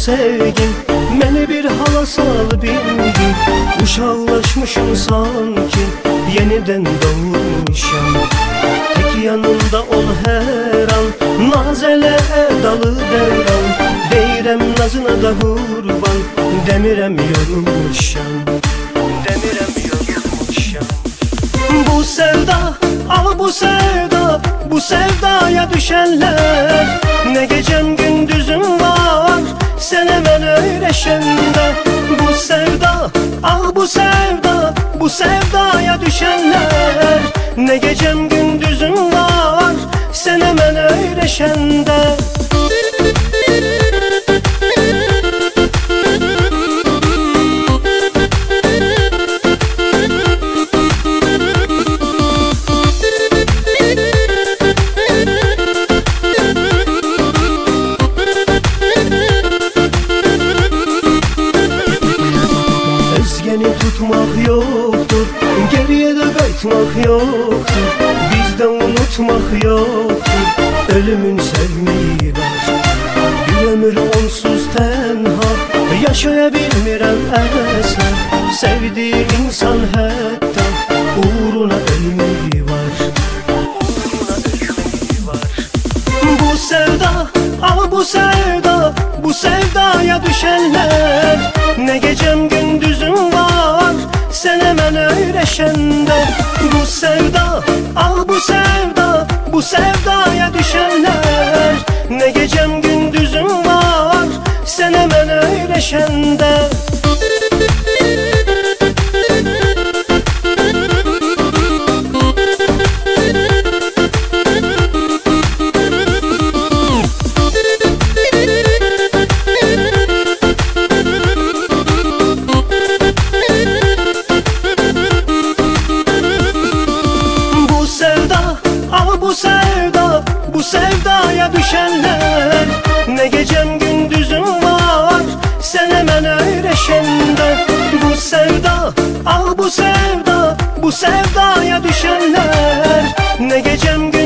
sevgin məni bir hala salıb indi. Uşaqlaşmışım sanki yeniden doğmuşam. Tek yanımda ol hər an, naz elə dalı dərran. Deyirəm nazına da qurban, demirəm yorulmuşam. Demirəm yorulmuşam. Bu sevda, ah bu sevda, bu sevdaya düşenler. Ne gecem gündüzüm var sene ben öğreşende. Bu sevda, ah bu sevda, bu sevdaya düşenler. Ne gecem gündüzüm var sene ben öğreşende. Özgeni tutmak yoktur, geriye de kayıtmak yoktur. Bizde unutmak yoktur, ölümün sevmeyi var. Bir ömür onsuz tenha, yaşayabilmirəm əsla. Sevdiği insan hətta uğruna ölmeyi var. Bu sevda, ah bu sevda, bu sevdaya düşenler. Ne gecem gündüzüm var sen hemen öğreşende. Bu sevda, ah bu sevda, bu sevdaya düşenler. Ne gecem gündüzüm var sen hemen öğreşende. Bu sevda, bu sevdaya düşenler. Ne gecem gündüzüm var sen hemen öğreşende. Bu sevda, ah bu sevda, bu sevdaya düşenler. Ne gecem gündüzüm